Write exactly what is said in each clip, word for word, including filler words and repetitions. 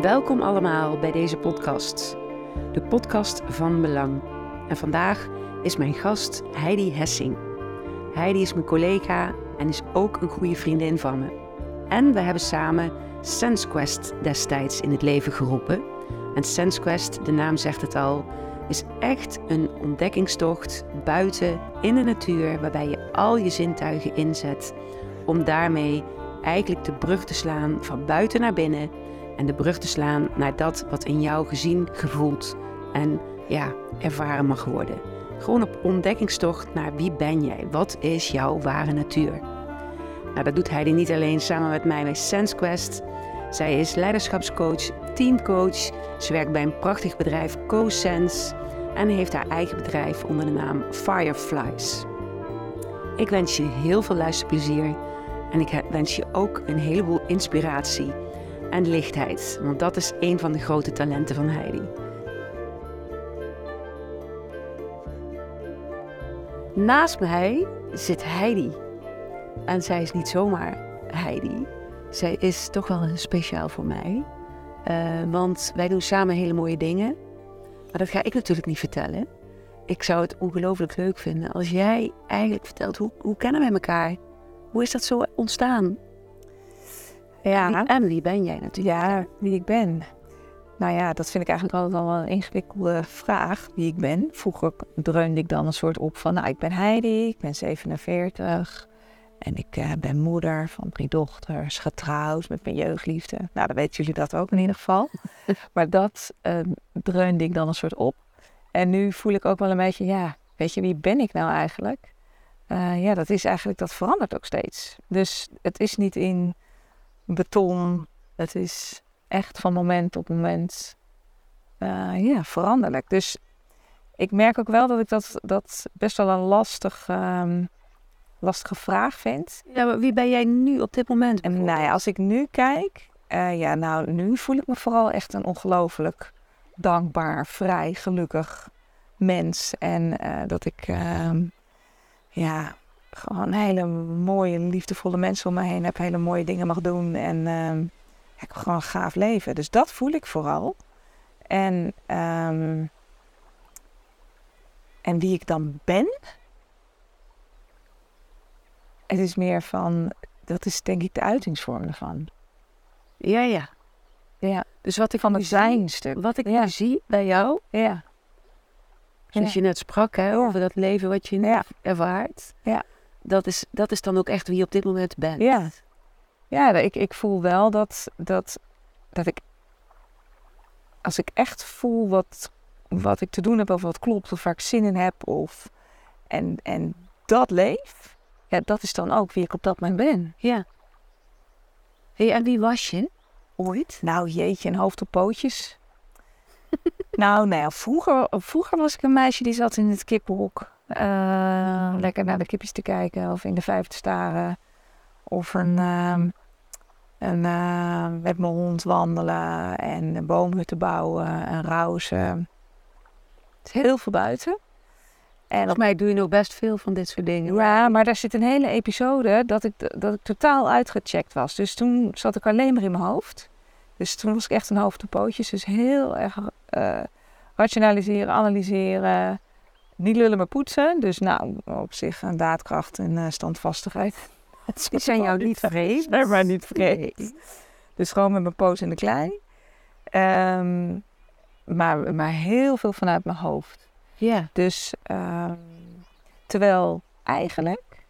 Welkom allemaal bij deze podcast, de podcast van Belang. En vandaag is mijn gast Heidi Hessing. Heidi is mijn collega en is ook een goede vriendin van me. En we hebben samen SenseQuest destijds in het leven geroepen. En SenseQuest, de naam zegt het al, is echt een ontdekkingstocht buiten in de natuur, waarbij je al je zintuigen inzet om daarmee eigenlijk de brug te slaan van buiten naar binnen en de brug te slaan naar dat wat in jou gezien, gevoeld en ja, ervaren mag worden. Gewoon op ontdekkingstocht naar wie ben jij? Wat is jouw ware natuur? Nou, dat doet Heidi niet alleen samen met mij bij SenseQuest. Zij is leiderschapscoach, teamcoach. Ze werkt bij een prachtig bedrijf CoSense en heeft haar eigen bedrijf onder de naam Fireflies. Ik wens je heel veel luisterplezier en ik wens je ook een heleboel inspiratie en lichtheid, want dat is een van de grote talenten van Heidi. Naast mij zit Heidi. En zij is niet zomaar Heidi. Zij is toch wel speciaal voor mij. Uh, want wij doen samen hele mooie dingen. Maar dat ga ik natuurlijk niet vertellen. Ik zou het ongelooflijk leuk vinden als jij eigenlijk vertelt, hoe, hoe kennen wij elkaar? Hoe is dat zo ontstaan? Ja. En wie ben jij natuurlijk? Ja, wie ik ben. Nou ja, dat vind ik eigenlijk altijd al een ingewikkelde vraag, wie ik ben. Vroeger dreunde ik dan een soort op van, nou, ik ben Heidi, ik ben zevenenveertig. En ik uh, ben moeder van drie dochters, getrouwd met mijn jeugdliefde. Nou, dan weten jullie dat ook in ieder geval. Maar dat uh, dreunde ik dan een soort op. En nu voel ik ook wel een beetje, ja, weet je, wie ben ik nou eigenlijk? Uh, ja, dat is eigenlijk, dat verandert ook steeds. Dus het is niet in beton, het is echt van moment op moment uh, ja, veranderlijk. Dus ik merk ook wel dat ik dat, dat best wel een lastig, um, lastige vraag vind. Ja, maar wie ben jij nu op dit moment? En nou ja, als ik nu kijk, uh, ja, nou, nu voel ik me vooral echt een ongelooflijk dankbaar, vrij, gelukkig mens. En uh, dat ik, uh, ja, gewoon hele mooie, liefdevolle mensen om me heen heb, hele mooie dingen mag doen en uh, ik heb gewoon een gaaf leven. Dus dat voel ik vooral. En, um, en wie ik dan ben, het is meer van, dat is denk ik de uitingsvorm ervan. Ja, ja. Ja. Dus wat ik van het zijn stuk. Wat ik ja. nu zie bij jou, ja. zoals ja. je net sprak, hè, over dat leven wat je ja. ervaart. Ja. Dat is, dat is dan ook echt wie je op dit moment bent. Ja, ja ik, ik voel wel dat, dat, dat ik, als ik echt voel wat, wat ik te doen heb of wat klopt of waar ik zin in heb of, en, en dat leef, ja, dat is dan ook wie ik op dat moment ben. Ja. Hey, en wie was je ooit? Nou jeetje, een hoofd op pootjes. nou, nou ja, vroeger, vroeger was ik een meisje die zat in het kippenhok. Uh, lekker naar de kipjes te kijken of in de vijver te staren. Of een, uh, een, uh, met mijn hond wandelen en een boomhutten bouwen en rauzen. Het is heel veel buiten. En volgens mij doe je nog best veel van dit soort dingen. Ja, maar daar zit een hele episode dat ik, dat ik totaal uitgecheckt was. Dus toen zat ik alleen maar in mijn hoofd. Dus toen was ik echt een hoofd op pootjes. Dus heel erg uh, rationaliseren, analyseren. Niet lullen maar poetsen. Dus nou, op zich een daadkracht en uh, standvastigheid. Die zijn jou niet vreemd. Nee, maar niet vreemd. Dus gewoon met mijn poot in de klei. Um, maar, maar heel veel vanuit mijn hoofd. Ja. Dus um, terwijl eigenlijk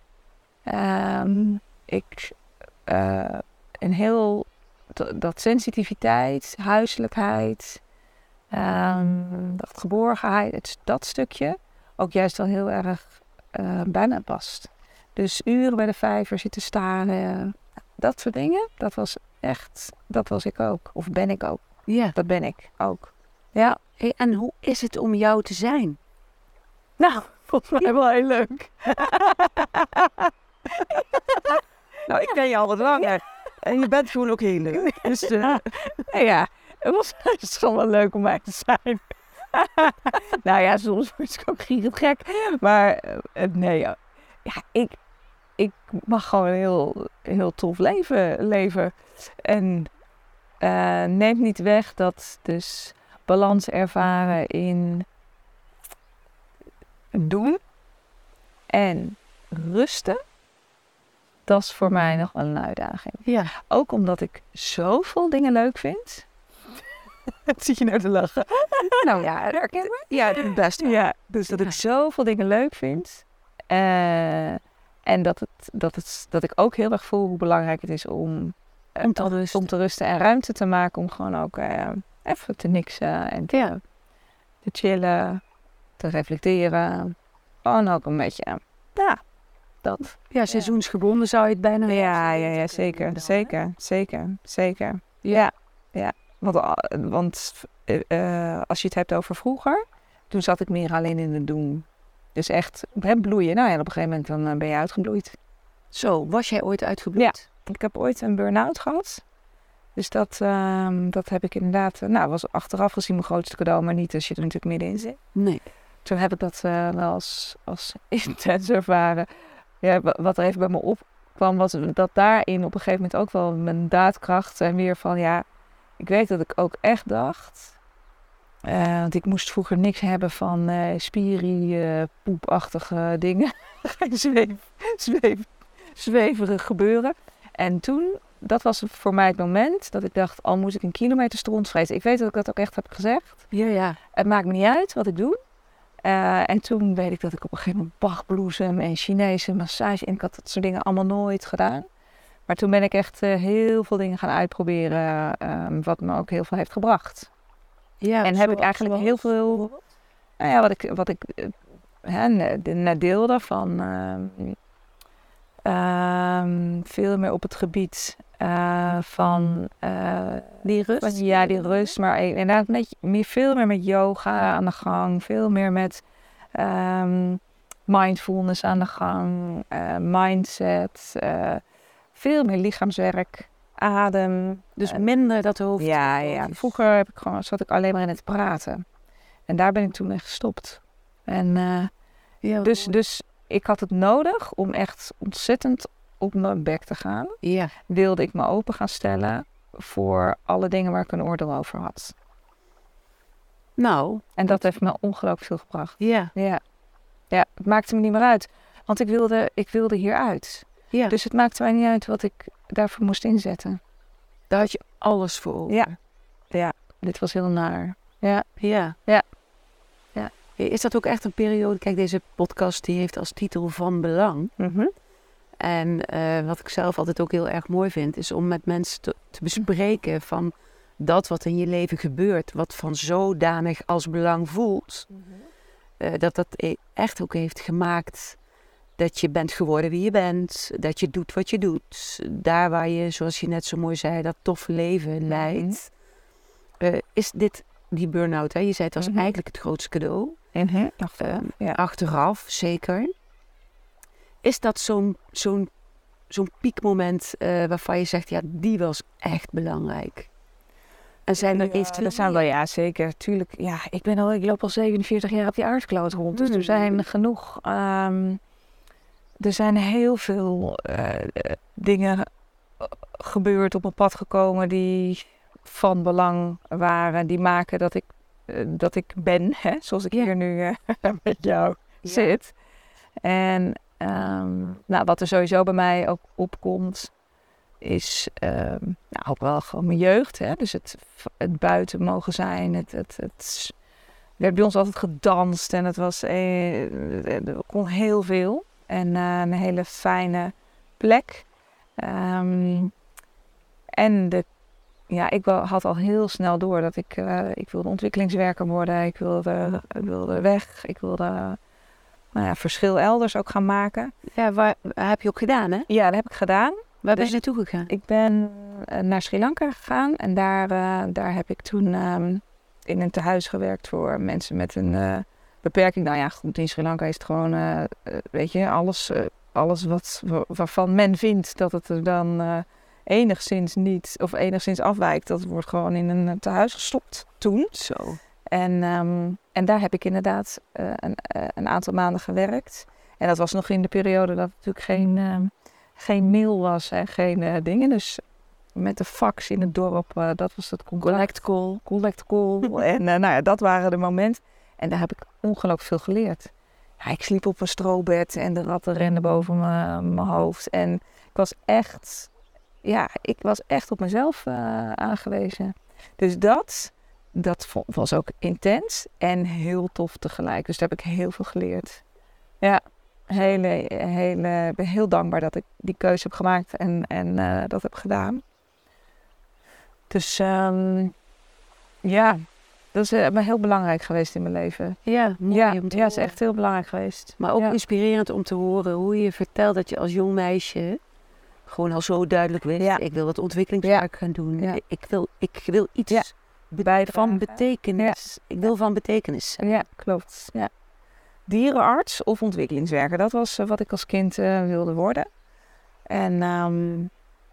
um, ik uh, een heel d- dat sensitiviteit, huiselijkheid, um, dat geborgenheid, het, dat stukje ook juist al heel erg uh, bij me past. Dus uren bij de vijver zitten staren, dat soort dingen, dat was echt, dat was ik ook. Of ben ik ook. Ja. Dat ben ik ook. Ja. Hey, en hoe is het om jou te zijn? Nou, volgens mij wel heel leuk. nou, ik ken je al wat langer. En je bent gewoon ook heel leuk. Dus uh, ja, het was, het is gewoon wel leuk om mij te zijn. nou ja, soms word ik ook giegend gek. Maar uh, nee, ja, ik, ik mag gewoon een heel, heel tof leven leven. En uh, neemt niet weg dat dus balans ervaren in doen en rusten, dat is voor mij nog wel een uitdaging. Ja. Ook omdat ik zoveel dingen leuk vind. Wat zie je nou te lachen? Nou ja, herken me? Ja, het best. Ja, dus dat ik zoveel dingen leuk vind. Uh, en dat, het, dat, het, dat ik ook heel erg voel hoe belangrijk het is om, uh, om, te, rusten. om te rusten en ruimte te maken. Om gewoon ook uh, even te niksen en te, ja. te chillen, te reflecteren. Gewoon ook een beetje, ja, dat. Ja, seizoensgebonden zou je het bijna... Ja, ja, ja, zeker, dan, zeker, zeker, zeker. Ja, ja. Want, want uh, als je het hebt over vroeger, toen zat ik meer alleen in het doen. Dus echt hè, bloeien. Nou ja, op een gegeven moment dan ben je uitgebloeid. Zo, was jij ooit uitgebloeid? Ja, ik heb ooit een burn-out gehad. Dus dat, uh, dat heb ik inderdaad... Uh, nou, was achteraf gezien mijn grootste cadeau, maar niet als je er natuurlijk middenin zit. Nee. Toen heb ik dat uh, wel als, als intens ervaren. Ja, wat er even bij me opkwam, was dat daarin op een gegeven moment ook wel mijn daadkracht en weer van ja... Ik weet dat ik ook echt dacht... Uh, want ik moest vroeger niks hebben van uh, spierie, uh, poepachtige dingen. Zweef, zweef, zweverig gebeuren. En toen, dat was voor mij het moment dat ik dacht... al moest ik een kilometer stront vreten. Ik weet dat ik dat ook echt heb gezegd. Ja, ja. Het maakt me niet uit wat ik doe. Uh, en toen weet ik dat ik op een gegeven moment Bachbloesem en Chinese massage... en ik had dat soort dingen allemaal nooit gedaan. Maar toen ben ik echt uh, heel veel dingen gaan uitproberen... Uh, wat me ook heel veel heeft gebracht. Ja, en heb ik eigenlijk heel veel... Nou ja, wat ik, wat ik uh, hè, nadeelde van... Uh, uh, veel meer op het gebied uh, van... Uh, die rust? Van, ja, die rust. Maar inderdaad met, meer, veel meer met yoga aan de gang. Veel meer met um, mindfulness aan de gang. Uh, mindset. Uh, veel meer lichaamswerk. Adem. Dus minder dat hoofd. Ja, ja. Vroeger heb ik gewoon, zat ik alleen maar in het praten. En daar ben ik toen mee gestopt. En uh, ja, dus, dus ik had het nodig om echt ontzettend op mijn bek te gaan. Ja. Wilde ik me open gaan stellen voor alle dingen waar ik een oordeel over had. Nou. En dat heeft me ongelooflijk veel gebracht. Ja. Ja. Ja, het maakte me niet meer uit. Want ik wilde, ik wilde hieruit. Ja. Dus het maakte mij niet uit wat ik daarvoor moest inzetten. Daar had je alles voor over. Ja. Ja, dit was heel naar. Ja. Ja. Ja. Ja. Is dat ook echt een periode... Kijk, deze podcast die heeft als titel Van Belang. Mm-hmm. En uh, wat ik zelf altijd ook heel erg mooi vind... is om met mensen te, te bespreken van dat wat in je leven gebeurt... wat van zodanig als belang voelt... Mm-hmm. Uh, dat dat echt ook heeft gemaakt... dat je bent geworden wie je bent. Dat je doet wat je doet. Daar waar je, zoals je net zo mooi zei, dat toffe leven leidt. Uh, is dit, die burn-out, hè? Je zei het was mm-hmm. eigenlijk het grootste cadeau. Mm-hmm. Achteraf, uh, ja. Achteraf, zeker. Is dat zo'n, zo'n, zo'n piekmoment uh, waarvan je zegt, ja, die was echt belangrijk? En zijn er ja, eventueel... Dat zijn wel, ja, zeker. Tuurlijk, ja, ik, ben al, ik loop al zevenenveertig jaar op die aardkloot rond. Dus er zijn genoeg... Um, Er zijn heel veel uh, dingen gebeurd, op mijn pad gekomen die van belang waren. Die maken dat ik, uh, dat ik ben, hè, zoals ik ja. hier nu uh, met jou ja. zit. En um, nou, wat er sowieso bij mij ook opkomt, is um, nou, ook wel gewoon mijn jeugd. Hè? Dus het, het buiten mogen zijn. Het, het, het, er werd bij ons altijd gedanst en het was, eh, er kon heel veel. En uh, een hele fijne plek. Um, en de, ja, ik wel, had al heel snel door dat ik, uh, ik wilde ontwikkelingswerker worden. Ik wilde, ik wilde weg. Ik wilde nou ja, verschil elders ook gaan maken. Ja, waar, waar heb je ook gedaan, hè? Ja, dat heb ik gedaan. Waar dus ben je naartoe gegaan? Ik ben uh, naar Sri Lanka gegaan. En daar, uh, daar heb ik toen um, in een tehuis gewerkt voor mensen met een... Uh, beperking, nou ja, goed, in Sri Lanka is het gewoon, uh, uh, weet je, alles, uh, alles wat, waarvan men vindt dat het er dan uh, enigszins niet, of enigszins afwijkt, dat wordt gewoon in een tehuis gestopt toen. Zo. En, um, en daar heb ik inderdaad uh, een, uh, een aantal maanden gewerkt. En dat was nog in de periode dat het natuurlijk geen, uh, geen mail was en geen uh, dingen. Dus met de fax in het dorp. Uh, dat was het contact. Collect call. Collect call. en uh, nou ja, dat waren de momenten. En daar heb ik ongelooflijk veel geleerd. Ja, ik sliep op een strobed en de ratten renden boven mijn hoofd. En ik was echt, ja, ik was echt op mezelf uh, aangewezen. Dus dat, dat was ook intens en heel tof tegelijk. Dus daar heb ik heel veel geleerd. Ja, hele, hele, ik ben heel dankbaar dat ik die keuze heb gemaakt en, en uh, dat heb gedaan. Dus um, ja, dat is uh, heel belangrijk geweest in mijn leven. Ja, mooi ja, om te ja, het is echt heel belangrijk geweest. Maar ook ja. inspirerend om te horen hoe je vertelt dat je als jong meisje gewoon al zo duidelijk wist. Ja. Ik wil dat ontwikkelingswerk ja. gaan doen. Ja. Ik, wil, ik wil iets ja. be- van betekenis. Ja. Ik wil van betekenis zijn. Ja, klopt. Ja. Dierenarts of ontwikkelingswerker. Dat was uh, wat ik als kind uh, wilde worden. En um,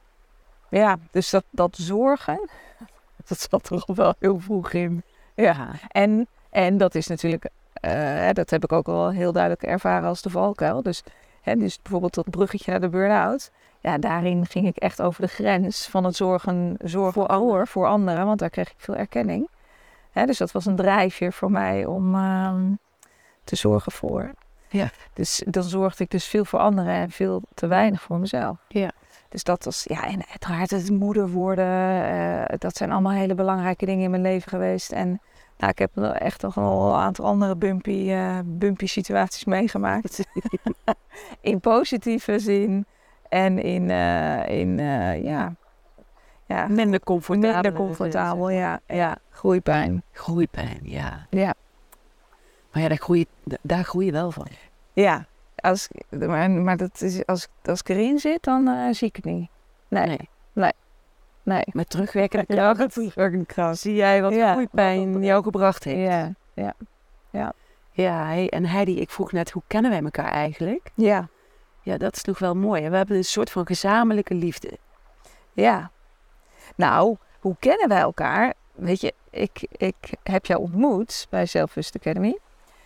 ja, dus dat, dat zorgen, dat zat er al wel heel vroeg in. Ja, en, en dat is natuurlijk, uh, dat heb ik ook al heel duidelijk ervaren als de valkuil. Dus, hè, dus bijvoorbeeld dat bruggetje naar de burn-out. Ja, daarin ging ik echt over de grens van het zorgen, zorgen voor, voor, voor anderen. Want daar kreeg ik veel erkenning. Hè, dus dat was een drijfveer voor mij om uh, te zorgen voor. Ja. Dus dan zorgde ik dus veel voor anderen en veel te weinig voor mezelf. Ja. Dus dat was, ja, en uiteraard het moeder worden, uh, dat zijn allemaal hele belangrijke dingen in mijn leven geweest. En nou, ik heb echt nog wel een aantal andere bumpy, uh, bumpy situaties meegemaakt. In positieve zin en in, uh, in uh, ja, ja, minder comfortabel. Minder comfortabel, ja, ja. Groeipijn. Groeipijn, ja. Ja. Maar ja, daar groei, je, daar groei je wel van. Ja. Als, maar maar dat is, als, als ik erin zit, dan uh, zie ik het niet. Nee. Nee. Nee. nee. Met terugwerkende kracht. Terugwerkende kracht. Zie jij wat ja. groeipijn jou gebracht heeft. Ja. Ja. Ja. Ja, hey, en Heidi, ik vroeg net, hoe kennen wij elkaar eigenlijk? Ja. Ja, dat is toch wel mooi. We hebben een soort van gezamenlijke liefde. Ja. Nou, hoe kennen wij elkaar? Weet je, ik, ik heb jou ontmoet bij Self-Lust Academy.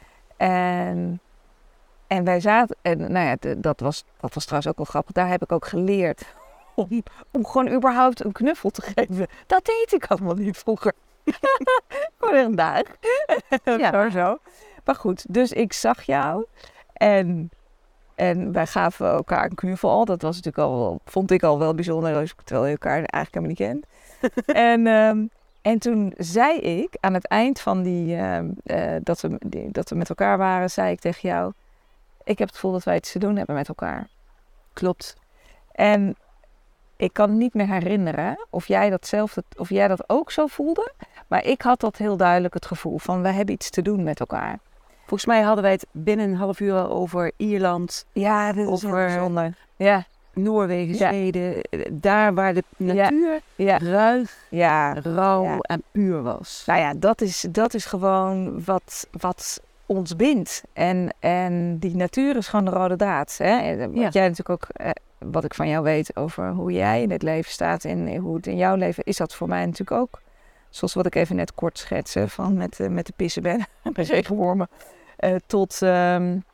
En... En wij zaten, en nou ja, dat was, dat was trouwens ook wel grappig. Daar heb ik ook geleerd om, om gewoon überhaupt een knuffel te geven. Dat deed ik allemaal niet vroeger. Gewoon een dag. Ja, zo. Maar goed, dus ik zag jou en, en wij gaven elkaar een knuffel al. Dat was natuurlijk al wel, vond ik al wel bijzonder, terwijl je elkaar eigenlijk helemaal niet kent. en, um, en toen zei ik aan het eind van die, uh, uh, dat, we, die, dat we met elkaar waren, zei ik tegen jou: ik heb het gevoel dat wij iets te doen hebben met elkaar. Klopt. En ik kan niet meer herinneren of jij datzelfde, of jij dat ook zo voelde. Maar ik had dat heel duidelijk het gevoel van, wij hebben iets te doen met elkaar. Volgens mij hadden wij het binnen een half uur al over Ierland. Ja, dat is over heel bijzonder. Ja. Noorwegen, Zweden. Ja. Daar waar de natuur ja. ruig, ja. rauw ja. en puur was. Nou ja, dat is, dat is gewoon wat... wat ons bindt. En, en die natuur is gewoon de rode draad. Hè? Wat ja. jij natuurlijk ook, eh, wat ik van jou weet over hoe jij in het leven staat en hoe het in jouw leven is, dat voor mij natuurlijk ook. Zoals wat ik even net kort schetste, van met, uh, met de pissenbedden en de regenwormen, uh, tot um,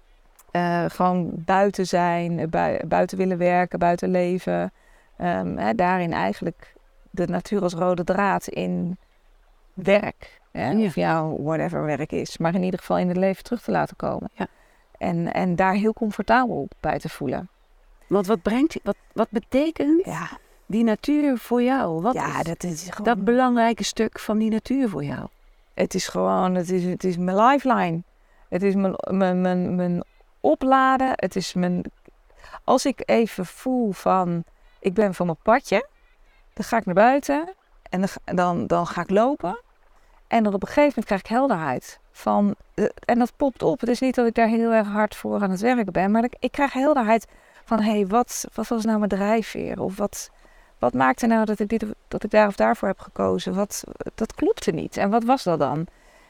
uh, gewoon buiten zijn, bui- buiten willen werken, buiten leven. Um, hè, daarin eigenlijk de natuur als rode draad in werk. Ja, ja. Of jouw whatever werk is. Maar in ieder geval in het leven terug te laten komen. Ja. En, en daar heel comfortabel bij te voelen. Want wat brengt, wat, wat betekent ja. die natuur voor jou? Wat ja, is dat is gewoon... dat belangrijke stuk van die natuur voor jou? Het is gewoon, het is, het is mijn lifeline. Het is mijn, mijn, mijn, mijn opladen. Het is mijn... Als ik even voel van, ik ben van mijn padje. Dan ga ik naar buiten. En dan, dan, dan ga ik lopen. En dan op een gegeven moment krijg ik helderheid. Van, uh, en dat popt op. Het is niet dat ik daar heel erg hard voor aan het werken ben. Maar ik, ik krijg helderheid van, hé, hey, wat, wat was nou mijn drijfveer? Of wat, wat maakte nou dat ik, dit, dat ik daar of daarvoor heb gekozen? Wat, dat klopte niet. En wat was dat dan?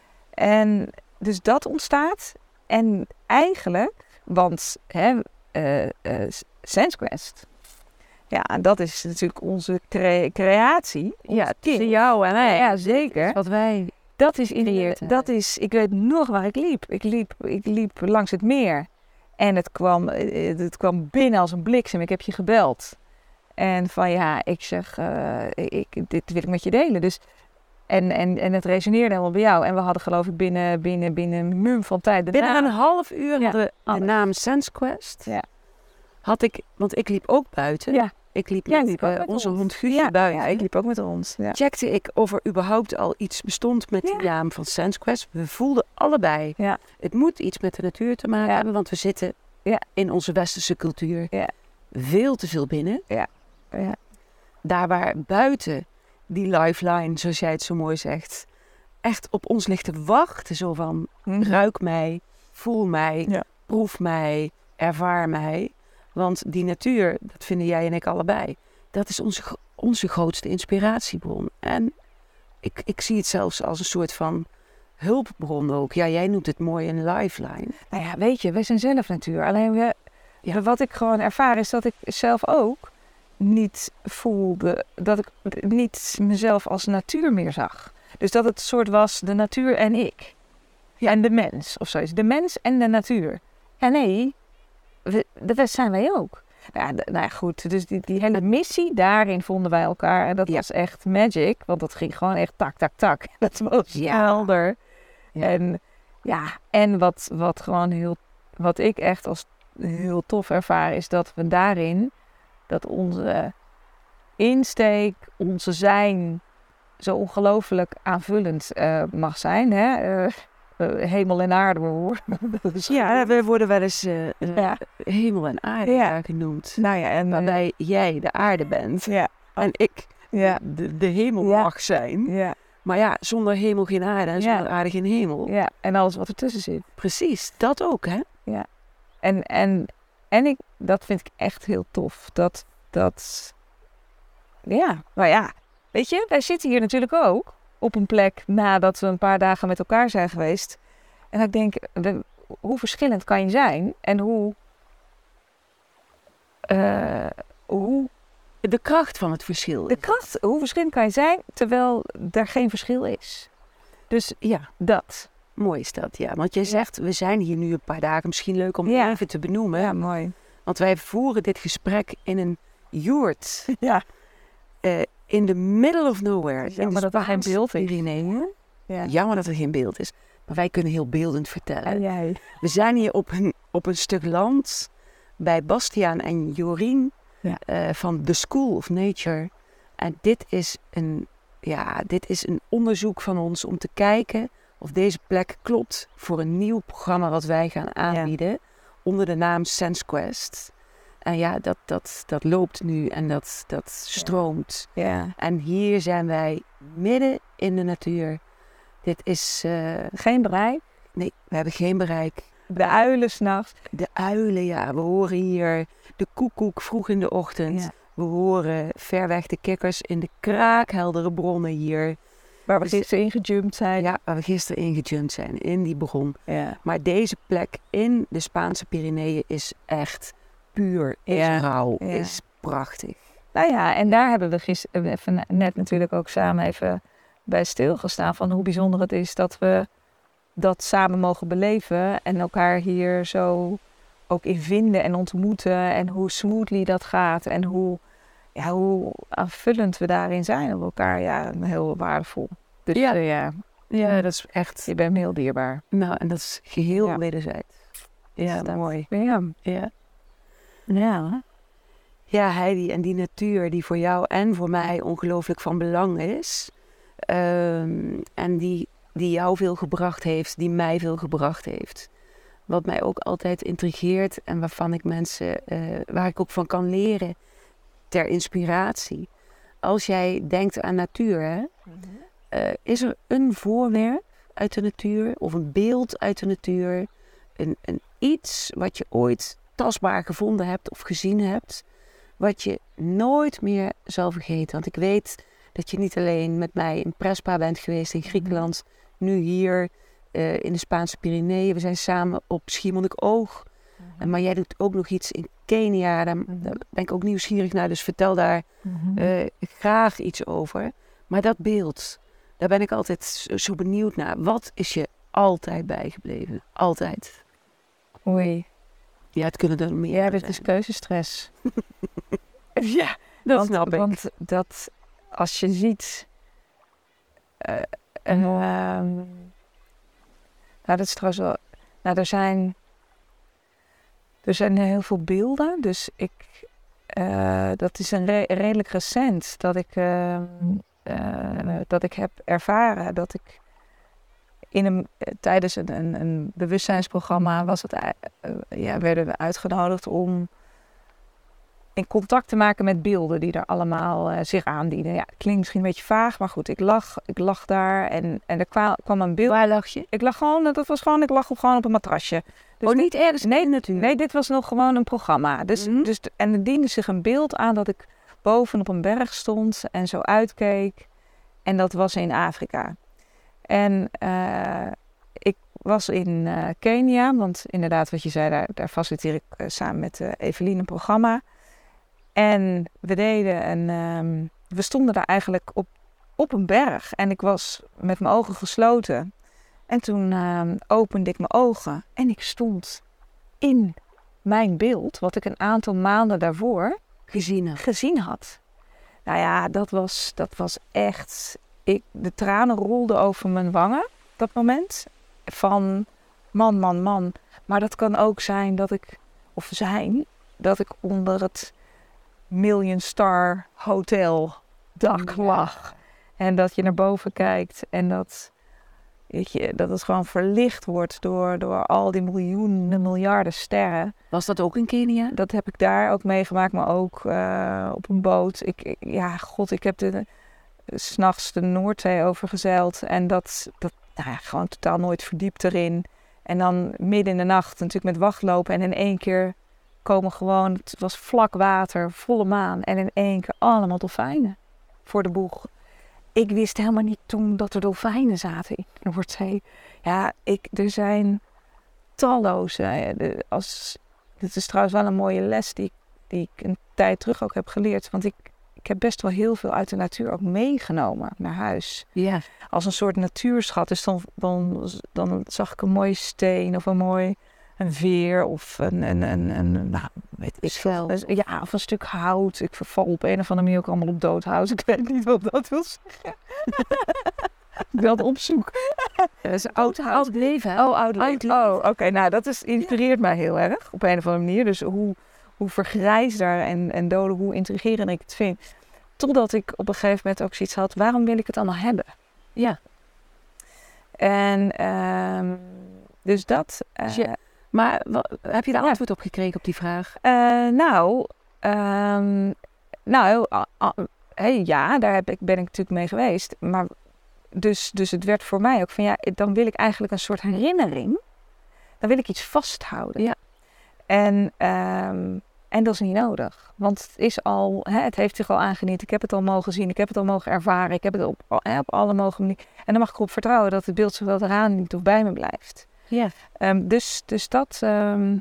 En dus dat ontstaat. En eigenlijk, want hè, uh, uh, SenseQuest... Ja, dat is natuurlijk onze cre- creatie. Ja, tussen jou en mij. Ja, zeker. Wat wij dat is in, dat is, ik weet nog waar ik liep. Ik liep, ik liep langs het meer. En het kwam, het kwam binnen als een bliksem. Ik heb je gebeld. En van ja, ik zeg, uh, ik, dit wil ik met je delen. Dus, en, en, en het resoneerde helemaal bij jou. En we hadden geloof ik binnen, binnen, binnen een mum van tijd. Binnen naam. een half uur ja, hadden we alles. de naam SenseQuest. Ja. Had ik, want ik liep ook buiten. Ja. Ik liep ja, met, liep uh, met onze ons. hond Guusje ja, buiten. Ja, ik liep ook met ons. Ja. Checkte ik of er überhaupt al iets bestond met ja. de naam van SenseQuest. We voelden allebei. Ja. Het moet iets met de natuur te maken ja. hebben, want we zitten ja. in onze westerse cultuur ja. veel te veel binnen. Ja. Ja. Daar waar buiten die lifeline, zoals jij het zo mooi zegt, echt op ons ligt te wachten. Zo van, hm. ruik mij, voel mij, ja. proef mij, ervaar mij. Want die natuur, dat vinden jij en ik allebei, dat is onze, onze grootste inspiratiebron. En ik, ik zie het zelfs als een soort van hulpbron ook. Ja, jij noemt het mooi een lifeline. Nou ja, weet je, we zijn zelf natuur. Alleen we, ja. wat ik gewoon ervaar is dat ik zelf ook niet voelde, dat ik niet mezelf als natuur meer zag. Dus dat het soort was de natuur en ik. Ja. En de mens, of zoiets. De mens en de natuur. Ja, nee, we, dat zijn wij ook. Nou ja, d- nou ja goed, dus die, die hele missie, daarin vonden wij elkaar. En dat ja. was echt magic, want dat ging gewoon echt tak, tak, tak. Dat was ja. helder. Ja. En ja, en wat, wat gewoon heel, wat ik echt als heel tof ervaar, is dat we daarin, dat onze insteek, onze zijn, zo ongelooflijk aanvullend uh, mag zijn. Hè? Uh, uh, hemel en aarde hoor. Ja, we worden wel eens uh, ja. hemel en aarde ja. genoemd. Nou ja, en waarbij uh, jij de aarde bent ja. en ik ja. de, de hemel ja. mag zijn. Ja. Maar ja, zonder hemel geen aarde en zonder ja. aarde geen hemel. Ja, en alles wat ertussen zit. Precies, dat ook hè. Ja, en, en, en ik, dat vind ik echt heel tof. Dat, dat, ja, nou ja, weet je, wij zitten hier natuurlijk ook op een plek nadat we een paar dagen met elkaar zijn geweest. En ik denk, de, hoe verschillend kan je zijn en hoe, uh, hoe... De kracht van het verschil. De kracht, hoe verschillend kan je zijn, terwijl er geen verschil is. Dus ja, dat. Mooi is dat, ja. Want jij zegt, we zijn hier nu een paar dagen. Misschien leuk om ja. even te benoemen. Ja, mooi. Want wij voeren dit gesprek in een yurt. Ja. Uh, in the middle of nowhere. Ja, maar dat er geen beeld is. Ja. Jammer dat er geen beeld is. Maar wij kunnen heel beeldend vertellen. En jij. We zijn hier op een, op een stuk land bij Bastiaan en Jorien ja. uh, van The School of Nature. En dit is, een, ja, dit is een onderzoek van ons om te kijken of deze plek klopt voor een nieuw programma wat wij gaan aanbieden ja. onder de naam SenseQuest. En ja, dat, dat, dat loopt nu en dat, dat stroomt. Ja. Ja. En hier zijn wij midden in de natuur. Dit is... Uh, geen bereik? Nee, we hebben geen bereik. De uilen 's nachts. De uilen, ja. We horen hier de koekoek vroeg in de ochtend. Ja. We horen ver weg de kikkers in de kraakheldere bronnen hier. Waar we gisteren ingejumpt zijn. Ja, waar we gisteren ingejumpt zijn, in die bron. Ja. Maar deze plek in de Spaanse Pyreneeën is echt puur, is ja. rauw, ja. is prachtig. Nou ja, en daar hebben we gisteren even net natuurlijk ook samen even bij stilgestaan van hoe bijzonder het is dat we dat samen mogen beleven en elkaar hier zo ook in vinden en ontmoeten en hoe smoothly dat gaat en hoe, ja, hoe aanvullend we daarin zijn op elkaar. Ja, heel waardevol. Dus ja, uh, ja. ja, dat is echt... Je bent me heel dierbaar. Nou, en dat is geheel ja. wederzijds. Ja, dat mooi. Ja. Ja. Ja, hè? Ja, Heidi, en die natuur die voor jou en voor mij ongelooflijk van belang is. Um, en die, die jou veel gebracht heeft, die mij veel gebracht heeft. Wat mij ook altijd intrigeert en waarvan ik mensen, uh, waar ik ook van kan leren ter inspiratie. Als jij denkt aan natuur, hè, mm-hmm. uh, is er een voorwerp uit de natuur of een beeld uit de natuur, een, een iets wat je ooit tastbaar gevonden hebt of gezien hebt, wat je nooit meer zal vergeten. Want ik weet dat je niet alleen met mij in Prespa bent geweest in Griekenland, nu hier uh, in de Spaanse Pyreneeën. We zijn samen op Schiermonnikoog. Uh-huh. Maar jij doet ook nog iets in Kenia. Daar, uh-huh. daar ben ik ook nieuwsgierig naar, dus vertel daar uh-huh. uh, graag iets over. Maar dat beeld, daar ben ik altijd zo, zo benieuwd naar. Wat is je altijd bijgebleven? Altijd. Oei. Ja, het kunnen er meer Ja, dit is keuzestress. ja. Dat want, snap ik. Want dat, als je ziet... Uh, en, uh, nou, dat is trouwens wel... Nou, er zijn... Er zijn heel veel beelden. Dus ik... Uh, dat is een re- redelijk recent dat ik... Uh, uh, dat ik heb ervaren dat ik... In een, tijdens een, een, een bewustzijnsprogramma was het, uh, ja, werden we uitgenodigd om in contact te maken met beelden die er allemaal uh, zich aandienen. Ja, het klinkt misschien een beetje vaag, maar goed, ik lag, ik lag daar en, en er kwam, kwam een beeld. Waar lag je? Ik lag gewoon, dat was gewoon, ik lag op, gewoon op een matrasje. Dus oh, niet ergens? Nee, natuurlijk. Nee, dit was nog gewoon een programma. Dus, Mm-hmm. dus, en er diende zich een beeld aan dat ik boven op een berg stond en zo uitkeek. En dat was in Afrika. En uh, ik was in uh, Kenia, want inderdaad wat je zei, daar, daar faciliteer ik uh, samen met uh, Evelien een programma. En we deden een, um, we stonden daar eigenlijk op, op een berg en ik was met mijn ogen gesloten. En toen uh, opende ik mijn ogen en ik stond in mijn beeld, wat ik een aantal maanden daarvoor gezien, gezien had. Nou ja, dat was, dat was echt... Ik, de tranen rolden over mijn wangen op dat moment. Van man, man, man. Maar dat kan ook zijn dat ik, of zijn, dat ik onder het Million Star Hotel dak ja. lag. En dat je naar boven kijkt en dat, weet je, dat het gewoon verlicht wordt door, door al die miljoenen, miljarden sterren. Was dat ook in Kenia? Dat heb ik daar ook meegemaakt, maar ook uh, op een boot. Ik, ik, ja, god, ik heb de... 's nachts de Noordzee overgezeild en dat, dat nou ja, gewoon totaal nooit verdiept erin. En dan midden in de nacht natuurlijk met wachtlopen en in één keer komen gewoon, het was vlak water, volle maan en in één keer allemaal dolfijnen voor de boeg. Ik wist helemaal niet toen dat er dolfijnen zaten in de Noordzee. Ja, ik, er zijn talloze. De, als, dit is trouwens wel een mooie les die, die ik een tijd terug ook heb geleerd, want ik Ik heb best wel heel veel uit de natuur ook meegenomen naar huis. Ja. Als een soort natuurschat. Dus dan, dan, dan zag ik een mooie steen of een mooi een veer of een, een, een, een nou, weet ik veel. Ja, of een stuk hout. Ik verval op een of andere manier ook allemaal op doodhout. Ik weet niet wat dat wil zeggen. Ik wil het opzoeken. Dat is oud, oud leven. Hè? Oh, oud leven. Oh, oké. Okay. Nou, dat is, inspireert ja. mij heel erg op een of andere manier. Dus hoe... Hoe vergrijsder en, en doden, hoe intrigerend ik het vind. Totdat ik op een gegeven moment ook zoiets had, waarom wil ik het allemaal hebben? Ja. En um, dus dat... Uh, dus je, maar wat, heb je daar ja. antwoord op gekregen op die vraag? Uh, nou, um, nou uh, uh, hey, ja, daar heb ik, ben ik natuurlijk mee geweest. Maar dus, dus het werd voor mij ook van, ja, dan wil ik eigenlijk een soort herinnering. Dan wil ik iets vasthouden. Ja. En, um, en dat is niet nodig. Want het is al, hè, het heeft zich al aangeniet. Ik heb het al mogen zien. Ik heb het al mogen ervaren. Ik heb het op, hè, op alle mogelijke manieren. En dan mag ik erop vertrouwen dat het beeld zowel eraan niet of bij me blijft. Ja. Um, dus, dus dat... Um,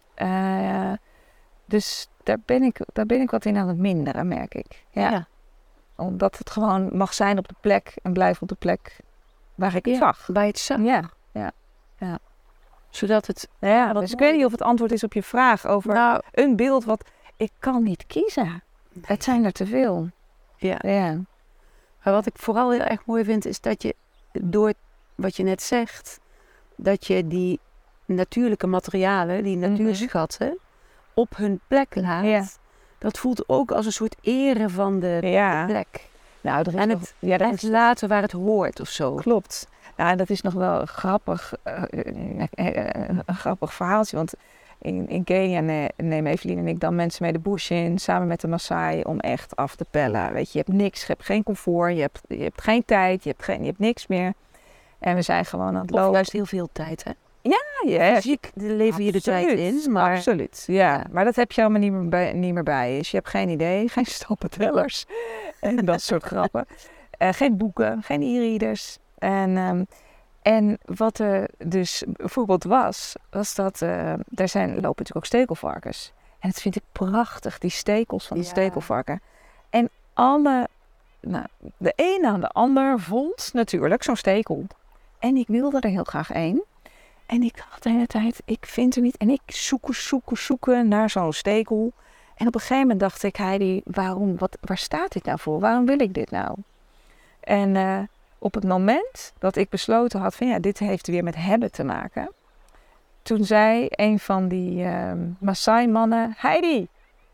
uh, dus daar ben, ik, daar ben ik wat in aan het minderen, merk ik. Ja. ja. Omdat het gewoon mag zijn op de plek en blijven op de plek waar ik het ja, zag. Bij het zag. Ja, ja, ja. Zodat het... Ja, dus ik weet niet of het antwoord is op je vraag over nou, een beeld wat... Ik kan niet kiezen. Nee. Het zijn er te veel. Ja. ja. Maar wat ik vooral heel erg mooi vind, is dat je door wat je net zegt, dat je die natuurlijke materialen, die natuurschatten, mm-hmm. op hun plek laat. Ja. Dat voelt ook als een soort ere van de ja. plek. Nou, er is en nog, het, ja, het is... laten waar het hoort of zo. Klopt. Nou, dat is nog wel grappig, uh, uh, uh, een grappig verhaaltje. Want in, in Kenia ne- nemen Evelien en ik dan mensen mee de bush in, samen met de Maasai, om echt af te pellen. Weet je, je hebt niks, je hebt geen comfort, je hebt, je hebt geen tijd, je hebt, geen, je hebt niks meer. En we zijn gewoon aan het lopen. Of juist heel veel tijd, hè? Ja, ja. Fysiek lever je de tijd in. Maar... Absoluut, ja. Maar dat heb je allemaal niet meer bij. Niet meer bij. Dus je hebt geen idee, geen stappentellers en dat soort grappen. Uh, geen boeken, geen e-readers. En, um, en wat er dus bijvoorbeeld was, was dat uh, er zijn, lopen natuurlijk ook stekelvarkens. En dat vind ik prachtig, die stekels van de ja. stekelvarken. En alle, nou, de een na de ander vond natuurlijk zo'n stekel. En ik wilde er heel graag één. En ik had de hele tijd, ik vind er niet. En ik zoeken, zoeken, zoeken naar zo'n stekel. En op een gegeven moment dacht ik, Heidi, waarom, wat, waar staat dit nou voor? Waarom wil ik dit nou? En uh, op het moment dat ik besloten had van ja, dit heeft weer met hebben te maken. Toen zei een van die uh, Maasai-mannen, Heidi.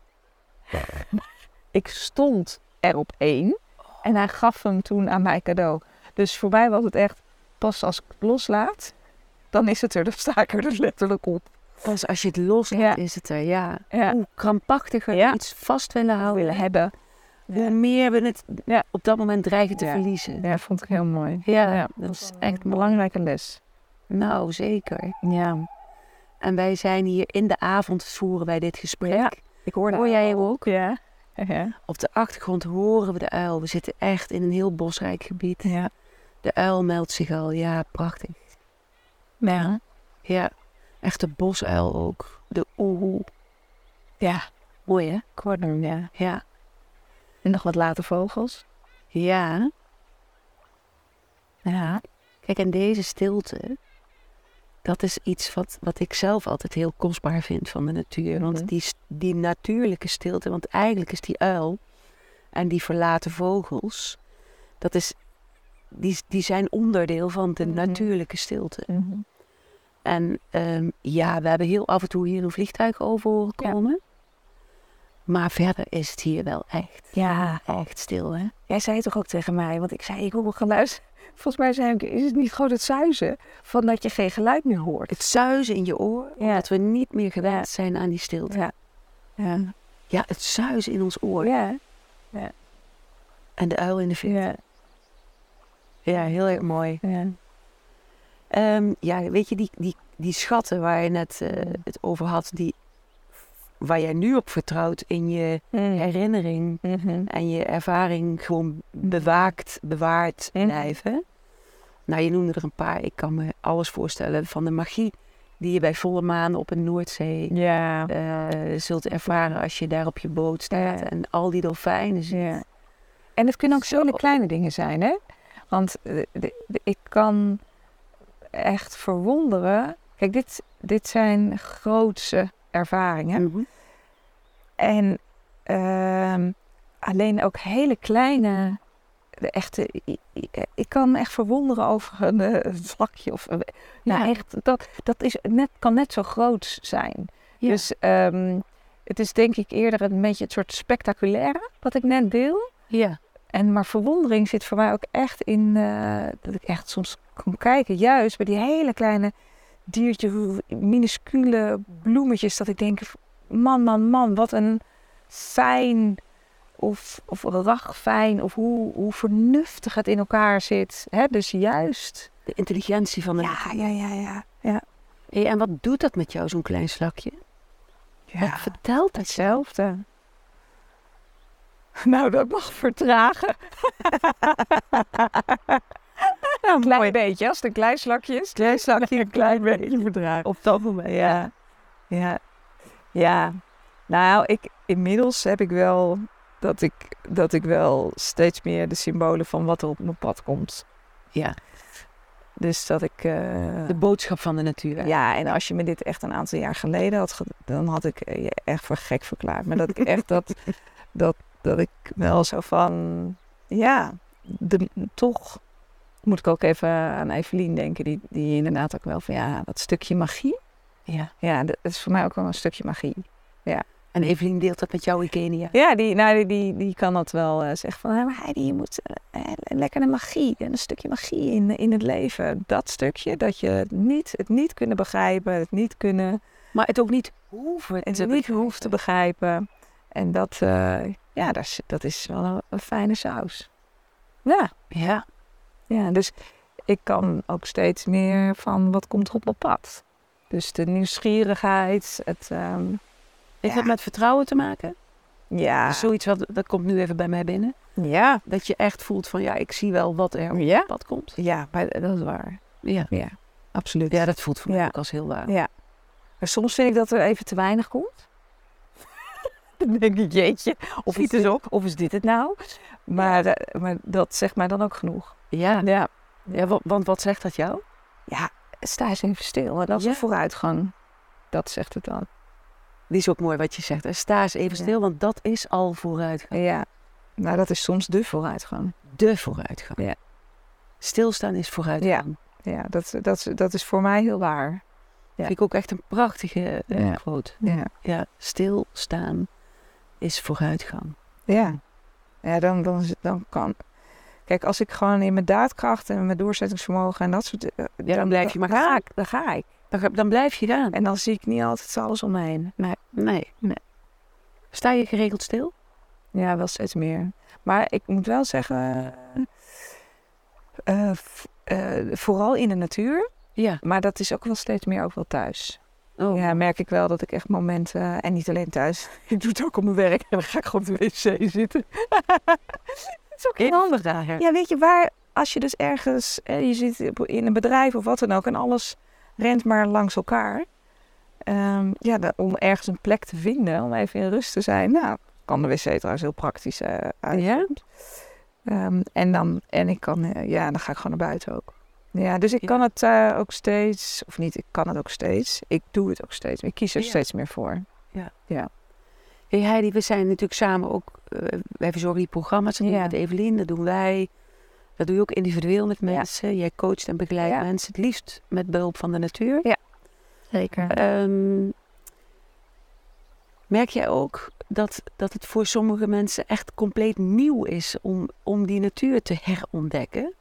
Ik stond er op één en hij gaf hem toen aan mij cadeau. Dus voor mij was het echt, pas als ik het loslaat, dan is het er, dan sta ik er dus letterlijk op. Pas als je het loslaat, ja. is het er, ja. ja. Hoe krampachtiger ja. iets vast willen houden. willen hebben. Hoe ja. meer we het ja. op dat moment dreigen te ja. verliezen. Ja, vond ik heel mooi. Ja, ja. dat is echt een belangrijke les. Nou, zeker. Ja. En wij zijn hier in de avond, voeren wij dit gesprek. Ja, ik hoor, hoor jij hem ook? Ja. ja. Op de achtergrond horen we de uil. We zitten echt in een heel bosrijk gebied. Ja. De uil meldt zich al. Ja, prachtig. Ja. Ja, echt de bosuil ook. De oehoe. Ja. Mooi, hè? Ik hoor hem, ja. Ja. En nog wat late vogels. Ja. Ja. Kijk, en deze stilte, dat is iets wat, wat ik zelf altijd heel kostbaar vind van de natuur. Want mm-hmm. die, die natuurlijke stilte, want eigenlijk is die uil en die verlaten vogels, dat is, die, die zijn onderdeel van de mm-hmm. natuurlijke stilte. Mm-hmm. En um, ja, we hebben heel af en toe hier een vliegtuig over horen komen. Ja. Maar verder is het hier wel echt, ja. echt stil, hè? Jij zei het toch ook tegen mij, want ik zei, ik hoor geluid. Volgens mij zei ik, is het niet gewoon het zuizen van dat je geen geluid meer hoort? Het zuizen in je oor, ja. omdat we niet meer gewend ja. zijn aan die stilte. Ja. Ja. ja, het zuizen in ons oor. Ja. ja. En de uil in de verte. Ja. ja, heel erg mooi. Ja, um, ja weet je, die, die, die schatten waar je net uh, het over had, die, waar jij nu op vertrouwt in je mm. herinnering mm-hmm. en je ervaring gewoon bewaakt, bewaard mm. blijven. Nou, je noemde er een paar. Ik kan me alles voorstellen van de magie die je bij volle maan op een Noordzee ja. uh, zult ervaren als je daar op je boot staat ja. en al die dolfijnen ziet. Ja. En het kunnen ook zo hele kleine dingen zijn, hè? Want de, de, de, ik kan echt verwonderen. Kijk, dit, dit zijn grootse ervaringen. Mm-hmm. En uh, alleen ook hele kleine, de echte, ik, ik, ik kan echt verwonderen over een, een vlakje. Of, ja. Nou, echt, dat, dat is net, kan net zo groot zijn. Ja. Dus um, het is denk ik eerder een beetje het soort spectaculaire wat ik net deel. Ja. En, maar verwondering zit voor mij ook echt in, uh, dat ik echt soms kan kijken, juist bij die hele kleine diertjes, minuscule bloemetjes, dat ik denk, man, man, man, wat een fijn of, of ragfijn of hoe, hoe vernuftig het in elkaar zit. Hè? Dus juist de intelligentie van de ja, ja, ja, ja, ja. Hey, en wat doet dat met jou, zo'n klein slakje? Ja, wat vertelt dat hetzelfde? Nou, dat mag vertragen. Nou, een klein mooi. beetje, als het een klein slakje is. Klein slakje, een klein beetje verdragen. Op dat moment, ja. Ja. Ja. Nou, ik, inmiddels heb ik wel dat ik, dat ik wel steeds meer de symbolen van wat er op mijn pad komt. Ja. Dus dat ik... Uh, de boodschap van de natuur. Ja, en als je me dit echt een aantal jaar geleden had gedaan, dan had ik je echt voor gek verklaard. Maar dat ik echt dat, dat, dat ik wel zo van... Ja, de, toch moet ik ook even aan Evelien denken. Die, die inderdaad ook wel van, ja, dat stukje magie. Ja. Ja, dat is voor mij ook wel een stukje magie. Ja. En Evelien deelt dat met jou in Kenia? Ja, die, nou, die, die, die kan dat wel uh, zeggen van... Hey, maar Heidi, je moet uh, lekker de magie. En een stukje magie in, in het leven. Dat stukje, dat je het niet, het niet kunnen begrijpen. Het niet kunnen... Maar het ook niet hoeven het niet begrijpen. hoeft te begrijpen. En dat, uh, ja, dat is, dat is wel een, een fijne saus. Ja. Ja. Ja, dus ik kan ook steeds meer van wat komt er op mijn pad. Dus de nieuwsgierigheid, het... Um, Heeft ja. dat met vertrouwen te maken? Ja. Dus zoiets wat, dat komt nu even bij mij binnen. Ja. Dat je echt voelt van, ja, ik zie wel wat er op ja. het pad komt. Ja, maar dat is waar. Ja. Ja, absoluut. Ja, dat voelt voor mij ja. ook als heel waar. Ja. Maar soms vind ik dat er even te weinig komt. Dan denk ik, jeetje, of is, dit, op. of is dit het nou? Maar, ja. uh, maar dat zegt mij dan ook genoeg. Ja. Ja. Ja, want, want wat zegt dat jou? Ja, sta eens even stil. En dat is ja. een vooruitgang. Dat zegt het dan. Die is ook mooi wat je zegt. En sta eens even Ja. stil, want dat is al vooruitgang. Ja, nou dat is soms de vooruitgang. De vooruitgang. Ja. Stilstaan is vooruitgang. Ja, dat, dat, dat is voor mij heel waar. Ja. Vind ik ook echt een prachtige uh, Ja. quote. Ja, Ja, stilstaan is vooruitgang. ja. ja dan, dan, dan kan... Kijk, als ik gewoon in mijn daadkracht en mijn doorzettingsvermogen en dat soort... Uh, Ja, dan blijf je maar dan ga gaan. ik, dan ga ik. Dan, ga- dan blijf je gaan. En dan zie ik niet altijd alles om me heen. Nee. Nee. Nee. Sta je geregeld stil? Ja, wel steeds meer. Maar ik moet wel zeggen... Uh, v- uh, vooral in de natuur. Ja. Maar dat is ook wel steeds meer ook wel thuis. Oh. Ja, merk ik wel dat ik echt momenten... En niet alleen thuis. Ik doe het ook op mijn werk. En dan ga ik gewoon op de wc zitten. Dat is ook heel handig. Dagen. Ja, weet je waar... Als je dus ergens... Eh, je zit in een bedrijf of wat dan ook. En alles rent maar langs elkaar. Um, ja, de, om ergens een plek te vinden. Om even in rust te zijn. Nou, kan de wc trouwens heel praktisch uh, uit. Ja? Um, en, dan, en ik kan... Uh, ja, dan ga ik gewoon naar buiten ook. Ja, dus ik Ja. kan het uh, ook steeds... Of niet, ik kan het ook steeds. Ik doe het ook steeds. Ik kies er Ja. steeds meer voor. Hey Heidi, we zijn natuurlijk samen ook... Uh, wij verzorgen die programma's. Dat doen we Ja. met Evelien, dat doen wij. Dat doe je ook individueel met mensen. Jij coacht en begeleidt Ja. mensen. Het liefst met behulp van de natuur. Ja. Zeker. Um, merk jij ook dat, dat het voor sommige mensen echt compleet nieuw is om, om die natuur te herontdekken?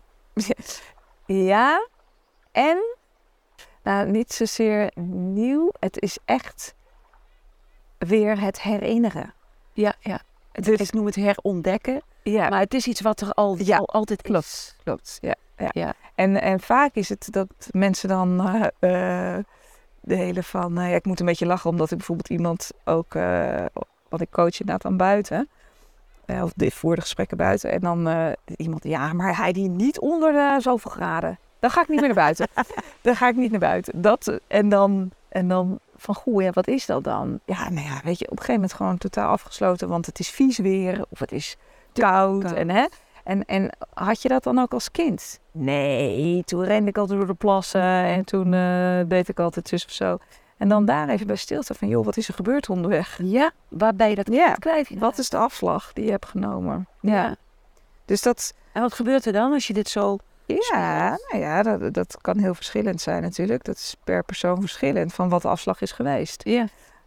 Ja. En... Nou, niet zozeer nieuw. Het is echt weer het herinneren. Ja, ja. Dus, Ik noem het herontdekken. ja, Maar het is iets wat er al, Ja, al altijd klopt. is. klopt. Ja, ja. Ja. En, en vaak is het dat mensen dan uh, uh, de hele van... Uh, ja, ik moet een beetje lachen omdat ik bijvoorbeeld iemand ook... Uh, want ik coach inderdaad aan buiten. Uh, of de, voor de gesprekken buiten. En dan uh, iemand... Ja, maar hij die niet onder uh, zoveel graden. Dan ga ik niet meer naar buiten. Dan ga ik niet naar buiten. Dat, en, dan, en dan van, goh, ja, wat is dat dan? Ja, nou ja, weet je, op een gegeven moment gewoon totaal afgesloten. Want het is vies weer. Of het is koud. koud. En, hè? En, en had je dat dan ook als kind? Nee, toen rende ik altijd door de plassen. En toen uh, deed ik altijd zus of zo. En dan daar even bij stilstaan van, joh, wat is er gebeurd onderweg? Ja, waarbij je dat Ja, kwijt. wat is de afslag die je hebt genomen? Ja. Ja. Dus dat... En wat gebeurt er dan als je dit zo... Ja, nou ja, dat, dat kan heel verschillend zijn natuurlijk. Dat is per persoon verschillend van wat de afslag is geweest. Ja.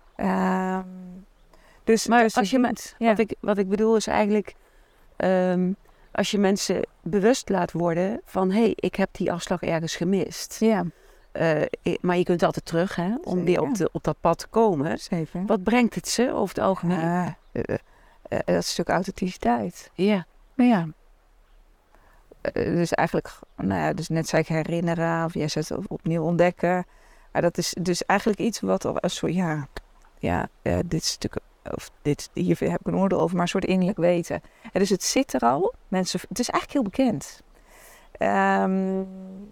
Um, dus, Maar dus als je men, ja. wat, ik, wat ik bedoel is eigenlijk... Um, als je mensen bewust laat worden van... hé, hey, ik heb die afslag ergens gemist. Ja. Uh, maar je kunt altijd terug, hè, om Zeker. weer op, de, op dat pad te komen. Zeker. Wat brengt het ze over het algemeen? Uh, uh, uh, uh, dat is een stuk authenticiteit. Ja. Maar ja. Uh, dus eigenlijk, nou ja, dus net zei ik herinneren, of jij zegt opnieuw ontdekken. Maar dat is dus eigenlijk iets wat al een soort, ja, ja, uh, dit is natuurlijk, of dit, hier heb ik een oordeel over, maar een soort innerlijk weten. En dus het zit er al. Mensen, het is eigenlijk heel bekend. Um,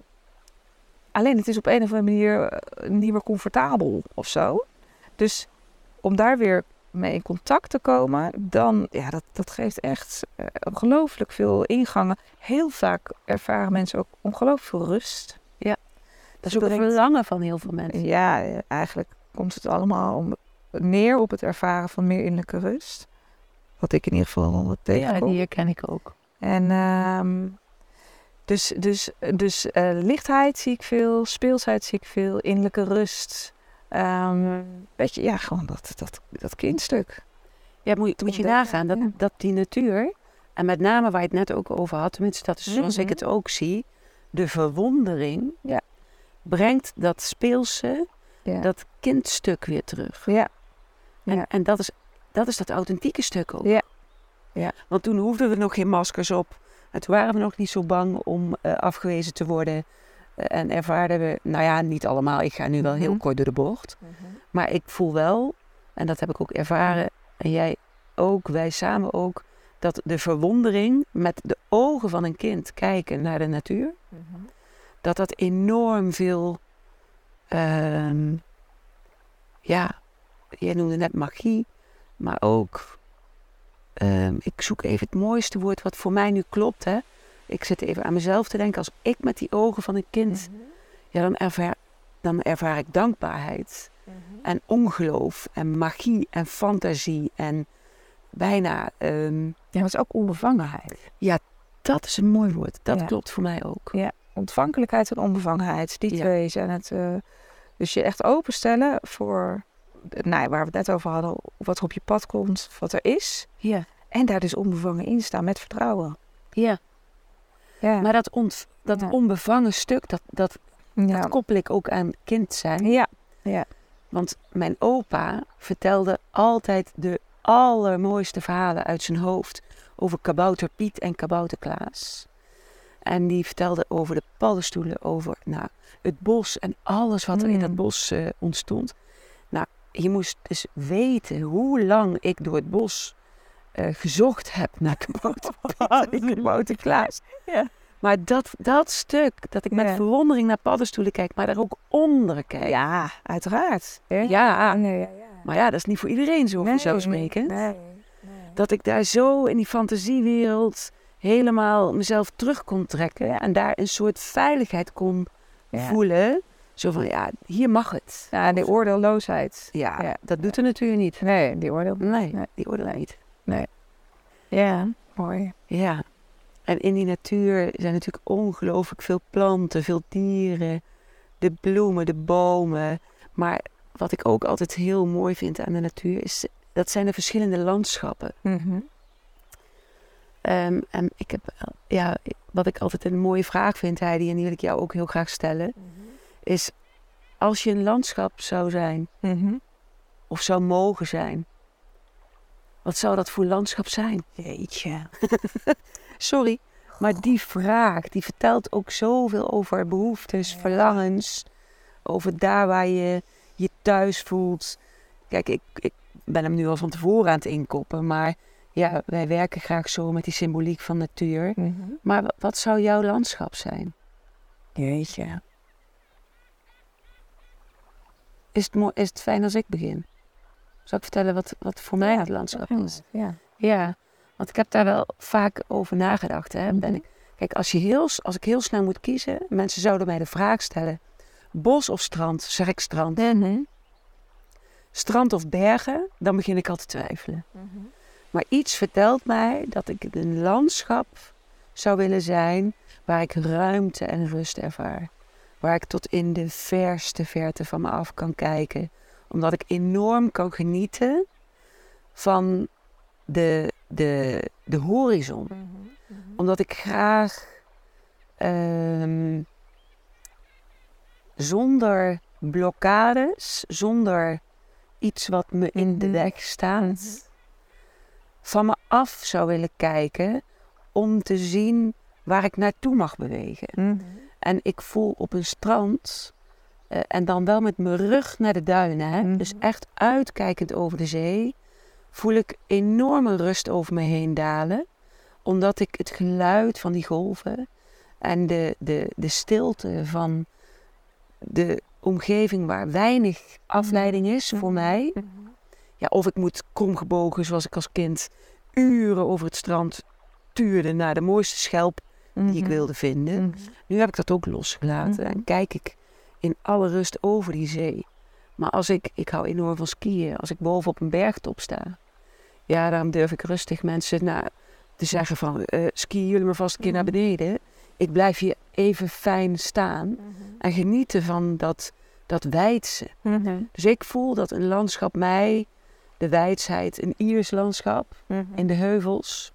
alleen het is op een of andere manier niet meer comfortabel of zo. Dus om daar weer mee in contact te komen, dan, ja, dat, dat geeft echt uh, ongelooflijk veel ingangen. Heel vaak ervaren mensen ook ongelooflijk veel rust. Ja, dat is ook een verlangen van heel veel mensen. Ja, eigenlijk komt het allemaal om, neer op het ervaren van meer innerlijke rust. Wat ik in ieder geval tegenkom. Ja, die herken ik ook. En um, dus, dus, dus uh, lichtheid zie ik veel, speelsheid zie ik veel, innerlijke rust. Um, weet je, ja, gewoon dat, dat, dat kindstuk. Ja, moet, moet je nagaan dat, ja. dat die natuur, en met name waar je het net ook over had, tenminste dat is zoals mm-hmm. ik het ook zie, de verwondering ja. brengt dat speelse, ja. dat kindstuk weer terug. Ja. En, ja. en dat, is, dat is dat authentieke stuk ook. Ja. Ja. Want toen hoefden we nog geen maskers op. En toen waren we nog niet zo bang om uh, afgewezen te worden. Uh, en ervaarden we, nou ja, niet allemaal. Ik ga nu wel heel mm-hmm. kort door de bocht. Mm-hmm. Maar ik voel wel, en dat heb ik ook ervaren, en jij ook, wij samen ook, dat de verwondering met de ogen van een kind kijken naar de natuur, mm-hmm. dat dat enorm veel, uh, ja, jij noemde net magie, maar ook, uh, ik zoek even het mooiste woord wat voor mij nu klopt, hè. Ik zit even aan mezelf te denken, als ik met die ogen van een kind, mm-hmm. ja, dan ervaar, dan ervaar ik dankbaarheid. Mm-hmm. en ongeloof en magie en fantasie en bijna... Um, ja, maar het is ook onbevangenheid. Ja, dat is een mooi woord. Dat ja. klopt voor mij ook. Ja, ontvankelijkheid en onbevangenheid. Die ja. twee zijn het... Uh, dus je echt openstellen voor... Nou, waar we het net over hadden. Wat er op je pad komt, wat er is. Ja. En daar dus onbevangen in staan met vertrouwen. Ja. ja. Maar dat, ont, dat ja. onbevangen stuk, dat, dat, ja. dat koppel ik ook aan kind zijn. Ja. ja. Want mijn opa vertelde altijd de allermooiste verhalen uit zijn hoofd over kabouter Piet en kabouter Klaas. En die vertelde over de paddenstoelen, over nou, het bos en alles wat er mm. in dat bos uh, ontstond. Nou, je moest dus weten hoe lang ik door het bos uh, gezocht heb naar kabouter Piet en kabouter Klaas. Ja. Maar dat, dat stuk, dat ik met ja. verwondering naar paddenstoelen kijk, maar daar ook onder kijk. Ja, uiteraard. Ja, ja. Nee, ja, ja. Maar ja, dat is niet voor iedereen zo nee, vanzelfsprekend. Nee, nee. Dat ik daar zo in die fantasiewereld helemaal mezelf terug kon trekken. Ja, en daar een soort veiligheid kon ja. voelen. Zo van, ja, hier mag het. Ja, die oordeelloosheid. Ja, ja. dat doet er natuurlijk niet. Nee, die oordeel Nee, nee. die oordeel niet. Nee. Ja, mooi. Ja. En in die natuur zijn natuurlijk ongelooflijk veel planten, veel dieren. De bloemen, de bomen. Maar wat ik ook altijd heel mooi vind aan de natuur is... Dat zijn de verschillende landschappen. Mm-hmm. Um, en ik heb, ja, wat ik altijd een mooie vraag vind, Heidi, en die wil ik jou ook heel graag stellen, mm-hmm. is als je een landschap zou zijn, mm-hmm. of zou mogen zijn, wat zou dat voor landschap zijn? Jeetje. Sorry, maar die vraag, die vertelt ook zoveel over behoeftes, ja. verlangens, over daar waar je je thuis voelt. Kijk, ik, ik ben hem nu al van tevoren aan het inkoppen, maar ja, wij werken graag zo met die symboliek van natuur. Mm-hmm. Maar w- wat zou jouw landschap zijn? Jeetje. Is het, mo- is het fijn als ik begin? Zal ik vertellen wat, wat voor mij het landschap is? Ja. Ja, want ik heb daar wel vaak over nagedacht. Hè? Mm-hmm. Ben ik, kijk, als, je heel, als ik heel snel moet kiezen, mensen zouden mij de vraag stellen, bos of strand? Zeg ik strand. Mm-hmm. Strand of bergen, dan begin ik al te twijfelen. Mm-hmm. Maar iets vertelt mij dat ik een landschap zou willen zijn waar ik ruimte en rust ervaar. Waar ik tot in de verste verte van me af kan kijken. Omdat ik enorm kan genieten van de, de, de horizon. Mm-hmm. Mm-hmm. Omdat ik graag um, zonder blokkades, zonder iets wat me in de weg staat, mm-hmm. van me af zou willen kijken om te zien waar ik naartoe mag bewegen. Mm-hmm. En ik voel op een strand, uh, en dan wel met mijn rug naar de duinen, hè, mm-hmm. dus echt uitkijkend over de zee, voel ik enorme rust over me heen dalen, omdat ik het geluid van die golven en de, de, de stilte van de omgeving waar weinig afleiding is voor mm-hmm. mij. Mm-hmm. Ja, of ik moet kromgebogen, zoals ik als kind uren over het strand tuurde naar de mooiste schelp die mm-hmm. ik wilde vinden. Mm-hmm. Nu heb ik dat ook losgelaten Mm-hmm. en kijk ik in alle rust over die zee. Maar als ik, ik hou enorm van skiën, als ik boven op een bergtop sta, ja, dan durf ik rustig mensen nou, te zeggen van, uh, skiën jullie maar vast een keer naar beneden. Ik blijf hier even fijn staan Mm-hmm. en genieten van dat, dat wijdse. Mm-hmm. Dus ik voel dat een landschap mij, de wijdsheid, een Iers landschap Mm-hmm. in de heuvels.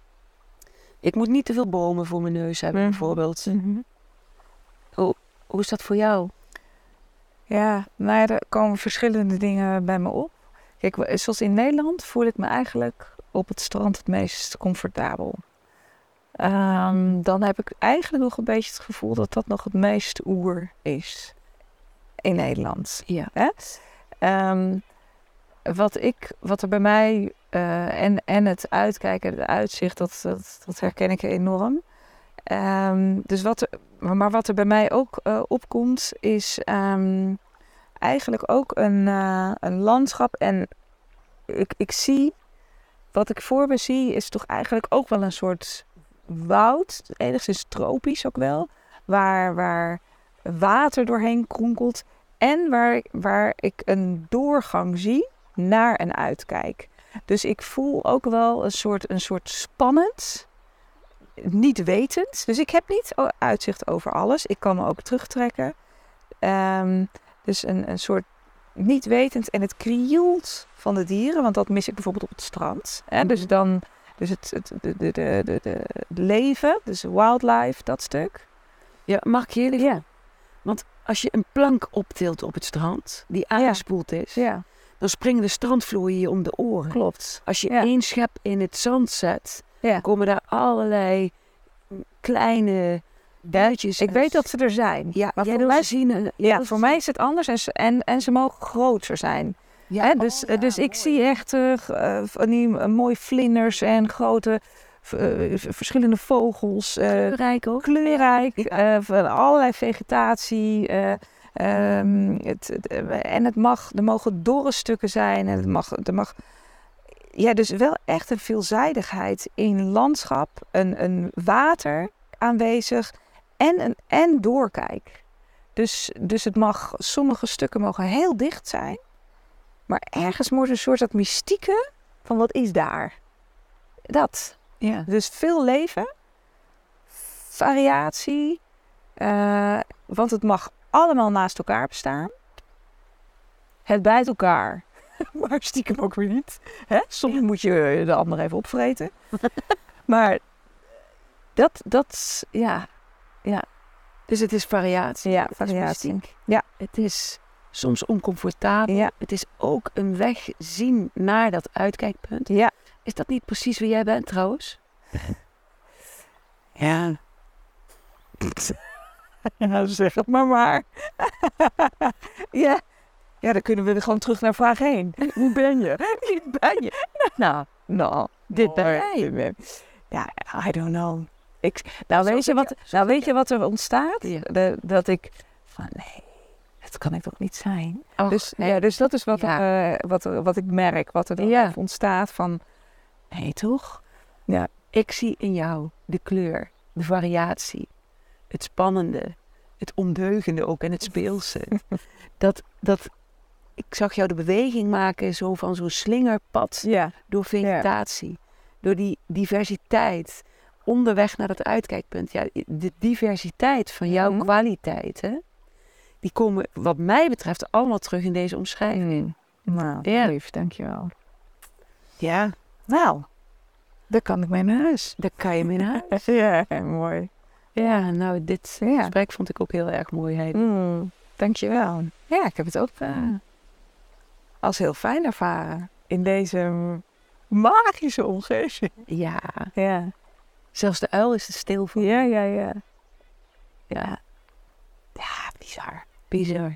Ik moet niet te veel bomen voor mijn neus hebben, Mm-hmm. bijvoorbeeld. Mm-hmm. Hoe, hoe is dat voor jou? Ja, nou ja, er komen verschillende dingen bij me op. Kijk, zoals in Nederland voel ik me eigenlijk op het strand het meest comfortabel. Um, dan heb ik eigenlijk nog een beetje het gevoel dat dat nog het meest oer is in Nederland. Ja. Hè? Um, wat, ik, wat er bij mij uh, en, en het uitkijken, het uitzicht, dat, dat, dat herken ik enorm. Um, dus wat er, maar wat er bij mij ook uh, opkomt is um, eigenlijk ook een, uh, een landschap. En ik, ik zie, wat ik voor me zie, is toch eigenlijk ook wel een soort woud, enigszins tropisch ook wel, waar, waar water doorheen kronkelt en waar, waar ik een doorgang zie naar een uitkijk. Dus ik voel ook wel een soort, een soort spannend, niet wetend. Dus ik heb niet uitzicht over alles. Ik kan me ook terugtrekken. Um, dus een, een soort niet wetend en het krioelt van de dieren. Want dat mis ik bijvoorbeeld op het strand. Hè? Dus dan, dus het, het de, de, de, de, de leven, dus wildlife, dat stuk. Ja, mag ik je eerlijk? Ja. Want als je een plank optilt op het strand, die aangespoeld is, Ja. dan springen de strandvlooien je om de oren. Klopt. Als je Ja. één schep in het zand zet, Ja. komen daar allerlei kleine buitjes. Ik weet dat ze er zijn. Ja, maar jij voor wil mij, ze zien. ja, voor mij is het anders en, ze- en, en ze mogen groter zijn. Ja, Hè? Dus, oh, ja, dus ik mooi. zie echt uh, van die uh, mooie vlinders en grote uh, verschillende vogels. Uh, Kleurrijk ook. kleurrijk, Ja. uh, van allerlei vegetatie. Uh, um, het, het, uh, en het mag, er mogen dorre stukken zijn. En het mag, er mag, ja, dus wel echt een veelzijdigheid in landschap. Een, een water aanwezig en, een, en doorkijk. Dus, dus het mag, sommige stukken mogen heel dicht zijn. Maar ergens moet een soort dat mystieke van wat is daar. Dat. Ja. Dus veel leven, variatie, uh, want het mag allemaal naast elkaar bestaan. Het bijt elkaar, maar stiekem ook weer niet. Hè? Soms moet je de ander even opvreten. Maar dat, dat, ja, ja. Dus het is variatie. Ja, Het is variatie. mystiek. Ja. Het is soms oncomfortabel. Ja. Het is ook een weg zien naar dat uitkijkpunt. Ja. Is dat niet precies wie jij bent trouwens? Ja. Ja, zeg het maar maar. Ja. Ja, dan kunnen we gewoon terug naar vraag één. Hoe ben je? Wie ben je? Nou, nou, Dit ben jij. Ja, I don't know. Ik, nou, Zo weet je, zeg wat, je- zo nou zeg weet je wat er ontstaat? Ja. De, dat ik van nee, dat kan ik toch niet zijn. Och, Dus, nee. ja, dus dat is wat, Ja. eh, wat, er- wat ik merk, wat er dan Ja. even ontstaat van nee toch? Ja, Ik zie in jou de kleur, de variatie, het spannende, het ondeugende ook en het speelse. dat, dat, ik zag jou de beweging maken zo van zo'n slingerpad ja, door vegetatie, door die diversiteit, onderweg naar dat uitkijkpunt. Ja, de diversiteit van jouw Mhm. kwaliteiten, die komen wat mij betreft allemaal terug in deze omschrijving. nou, Ja. lief, dankjewel. Ja, Nou, daar kan ik mee naar huis. daar kan je mee naar huis. Ja, mooi. Ja, nou, dit Ja. gesprek vond ik ook heel erg mooi, Heidi. Mm, dankjewel. Ja, ik heb het ook uh, als heel fijn ervaren in deze magische omgeving. Ja, Ja, zelfs de uil is er stil voor. ja, ja, ja. Ja, ja, bizar. Bizar.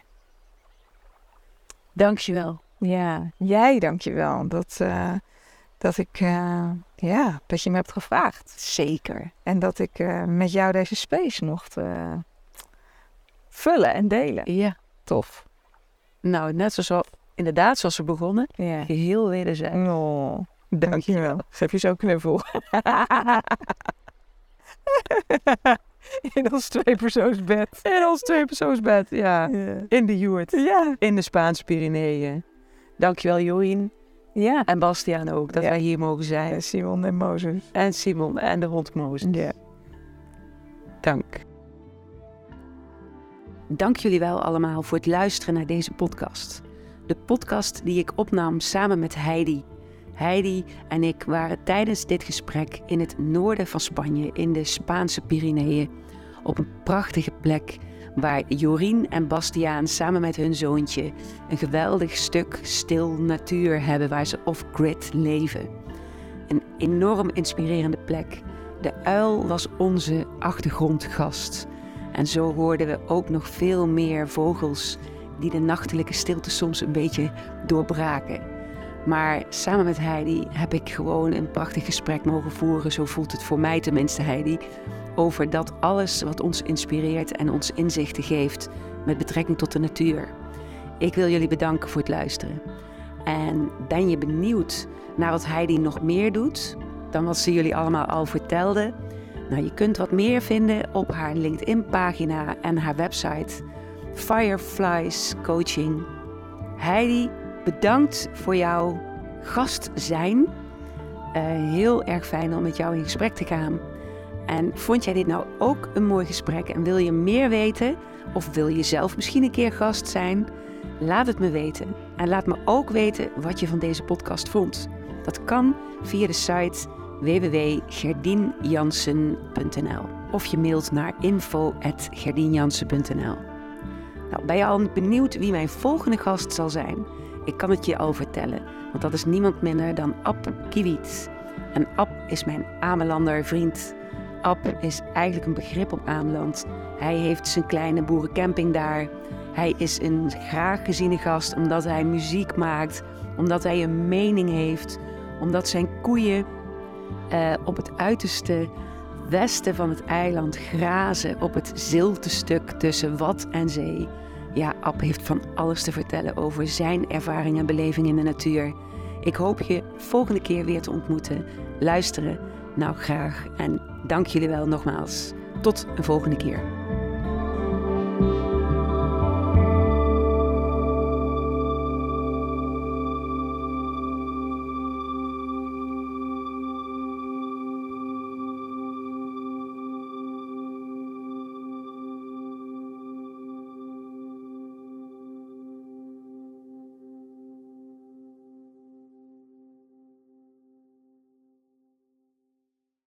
Dankjewel. Ja, jij dankjewel dat, uh, dat ik, uh, ja, dat je me hebt gevraagd. Zeker. En dat ik uh, met jou deze space nog te vullen en delen. Ja. Tof. Nou, net zoals we, inderdaad, zoals we begonnen, Ja. geheel wederzijds. Oh, dankjewel. Geef je zo'n knuffel. In ons tweepersoonsbed. In ons tweepersoonsbed, ja. Ja. In de Joert. Ja. In de Spaanse Pyreneeën. Dankjewel, Jorien. Ja. En Bastiaan ook, dat Ja. wij hier mogen zijn. En Simon en Mozes. En Simon en de hond Mozes. Ja. Dank. Dank jullie wel allemaal voor het luisteren naar deze podcast. De podcast die ik opnam samen met Heidi. Heidi en ik waren tijdens dit gesprek in het noorden van Spanje, in de Spaanse Pyreneeën, op een prachtige plek waar Jorien en Bastiaan samen met hun zoontje een geweldig stuk stil natuur hebben waar ze off-grid leven. Een enorm inspirerende plek. De uil was onze achtergrondgast. En zo hoorden we ook nog veel meer vogels die de nachtelijke stilte soms een beetje doorbraken. Maar samen met Heidi heb ik gewoon een prachtig gesprek mogen voeren, zo voelt het voor mij tenminste, Heidi, over dat alles wat ons inspireert en ons inzichten geeft met betrekking tot de natuur. Ik wil jullie bedanken voor het luisteren. En ben je benieuwd naar wat Heidi nog meer doet dan wat ze jullie allemaal al vertelde? Nou, je kunt wat meer vinden op haar LinkedIn-pagina en haar website. Fireflies Coaching. Heidi, bedankt voor jouw gast zijn. Uh, heel erg fijn om met jou in gesprek te gaan. En vond jij dit nou ook een mooi gesprek en wil je meer weten? Of wil je zelf misschien een keer gast zijn? Laat het me weten. En laat me ook weten wat je van deze podcast vond. Dat kan via de site w w w punt gerdien jansen punt n l of je mailt naar info at gerdien jansen punt n l. Nou, ben je al benieuwd wie mijn volgende gast zal zijn? Ik kan het je al vertellen, want dat is niemand minder dan Ab Kiewiet. En Ab is mijn Amelander vriend. Ab is eigenlijk een begrip op Ameland. Hij heeft zijn kleine boerencamping daar. Hij is een graag geziene gast omdat hij muziek maakt, omdat hij een mening heeft, omdat zijn koeien uh, op het uiterste westen van het eiland grazen op het ziltestuk tussen Wad en Zee. Ja, Ab heeft van alles te vertellen over zijn ervaring en beleving in de natuur. Ik hoop je volgende keer weer te ontmoeten. Luisteren, nou graag. En dank jullie wel nogmaals. Tot een volgende keer.